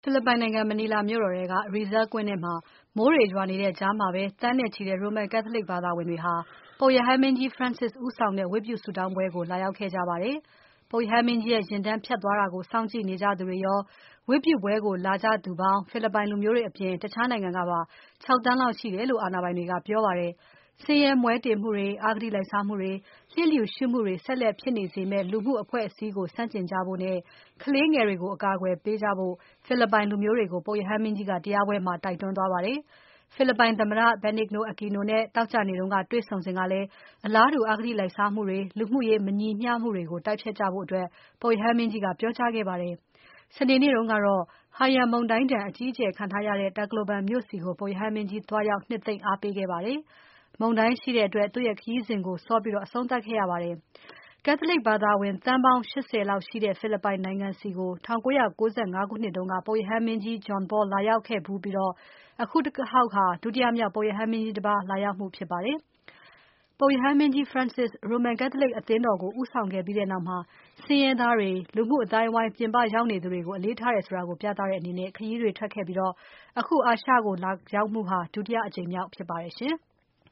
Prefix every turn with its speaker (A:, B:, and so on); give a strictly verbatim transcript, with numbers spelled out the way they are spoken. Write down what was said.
A: ဖိလစ်ပိုင်နိုင်ငံ မနီလာမြို့တော်ထဲက Rizal ကွင်းထဲမှာ မိုးတွေရွာနေတဲ့ကြားမှာပဲ သန်းနဲ့ချီတဲ့ ရိုမန်ကက်သလစ်ဘာသာဝင်တွေဟာ ပုပ်ရဟန်းမင်းကြီး Francis ဦးဆောင်တဲ့ ဝတ်ပြုဆုတောင်းပွဲကို လာရောက်ခဲ့ကြပါတယ်။ ပုပ်ရဟန်းမင်းကြီးရဲ့ ယာဉ်တန်းဖြတ်သွားတာကို စောင့်ကြည့်နေကြသူတွေရော ဝတ်ပြုပွဲကို လာကြသူပေါင်း ဖိလစ်ပိုင်လူမျိုးတွေအပြင် တခြားနိုင်ငံကပါ ၆ သန်းလောက်ရှိတယ်လို့ အာဏာပိုင်တွေက ပြောပါတယ်။ ဆင်းရဲမွဲတေမှုတွေ၊ အဂတိလိုက်စားမှုတွေ၊ လျစ်လျူရှုမှုတွေ ဆက်လက်ဖြစ်နေစေမယ့် လူမှုအဖွဲ့အစည်းကို ဆန့်ကျင်ကြဖို့နဲ့ ကလေးငယ်တွေကို အကာအကွယ်ပေးကြဖို့ ဖိလစ်ပိုင်လူမျိုးတွေကို ပုပ်ရဟန်းမင်းကြီးက တရားပွဲမှာ တိုက်တွန်းသွားပါတယ်။ ဖိလစ်ပိုင်သမ္မတ Benigno Aquino နဲ့ သောကြာနေ့က တွေ့ဆုံစဉ်ကလည်း အလားတူ အဂတိလိုက်စားမှုတွေ၊ လူမှုရေးမညီမျှမှုတွေကို တိုက်ဖျက်ကြဖို့ ပုပ်ရဟန်းမင်းကြီးက ပြောကြားခဲ့ပါတယ်။ စနေနေ့တုန်းကတော့ Haiyan မုန်တိုင်းဒဏ် အကြီးအကျယ်ခံထားရတဲ့ Tacloban မြို့ဆီကို ပုပ်ရဟန်းမင်းကြီး သွားရောက် နှစ်သိမ့်အားပေးခဲ့ပါတယ်။ မုန်တိုင်းရှိတဲ့အတွက် သူ့ရဲ့ခရီးစဉ်ကို စောပြီး အဆုံးသတ်ခဲ့ရပါတယ်။ ကက်သလစ်ဘာသာဝင် သန်းပေါင်း ၈၀ လောက်ရှိတဲ့ ဖိလစ်ပိုင်နိုင်ငံဆီကို ၁၉၉၅ ခုနှစ်တုန်းက ပုပ်ရဟန်းမင်းကြီး John Paul လာရောက်ခဲ့ဖူးပြီး အခုတခေါက်ဟာ ဒုတိယမြောက် ပုပ်ရဟန်းမင်းကြီးတပါး လာရောက်မှုဖြစ်ပါတယ်။ ပုပ်ရဟန်းမင်းကြီး Francis ရိုမန်ကက်သလစ်အသင်းတော်ကို ဦးဆောင်ခဲ့ပြီးနောက် ဆင်းရဲသားတွေ၊ လူမှုအသိုင်းအဝိုင်း ပြင်ပရောက်နေသူတွေကို အလေးထားတယ်ဆိုတာကို ပြသတဲ့အနေနဲ့ ခရီးတွေထွက်ခဲ့ပြီး အခုအာရှကို လာရောက်မှုဟာ ဒုတိယအကြိမ်မြောက်ဖြစ်ပါတယ်ရှင်။